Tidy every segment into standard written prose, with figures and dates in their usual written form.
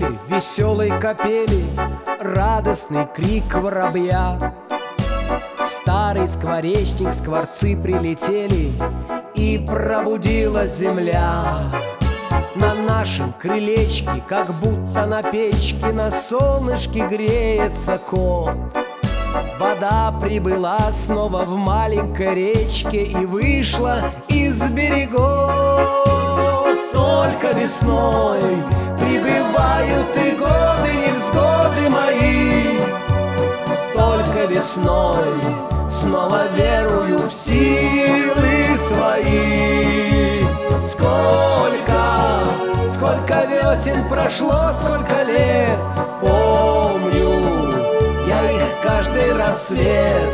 веселой капели, радостный крик воробья. Старый скворечник, скворцы прилетели, и пробудилась земля. На нашем крылечке, как будто на печке, на солнышке греется кот. Вода прибыла снова в маленькой речке и вышла из берегов. Только весной прибывают и годы, невзгоды мои. Только весной снова верую в силы свои. Сколько весен прошло, сколько лет, помню я их каждый рассвет.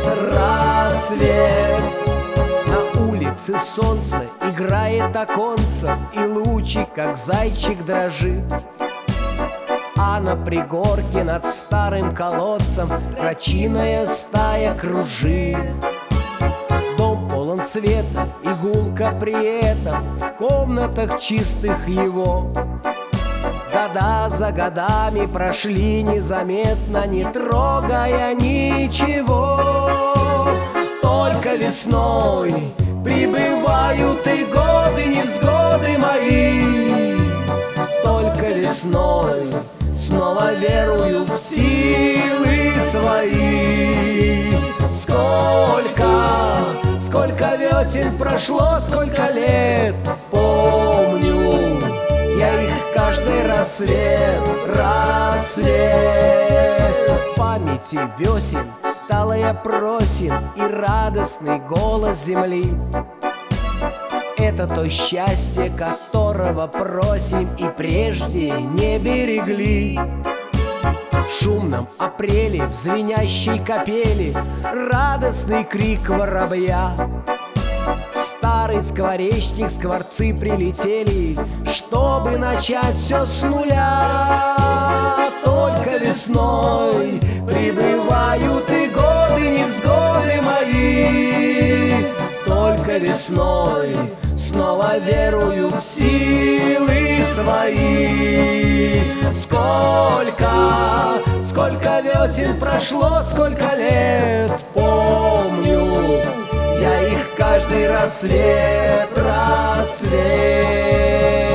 На улице солнце играет оконцем, и лучик, как зайчик, дрожит. А на пригорке над старым колодцем крачиная стая кружит. Дом полон света, и гулко при этом в комнатах чистых его. Года за годами прошли незаметно, не трогая ничего. Только весной прибывают и годы, невзгоды мои. Только весной снова верую в силы свои. Сколько весен прошло, сколько лет, помню я их каждый рассвет. В памяти весен талая просим и радостный голос земли. Это то счастье, которого просим и прежде не берегли. В шумном апреле, в звенящей капели, радостный крик воробья. Старый скворечник, скворцы прилетели, чтобы начать все с нуля. Только весной прибывают и годы, невзгоды мои. Только весной снова верую в силы свои. Сколько весен прошло, сколько лет, помню я их каждый рассвет.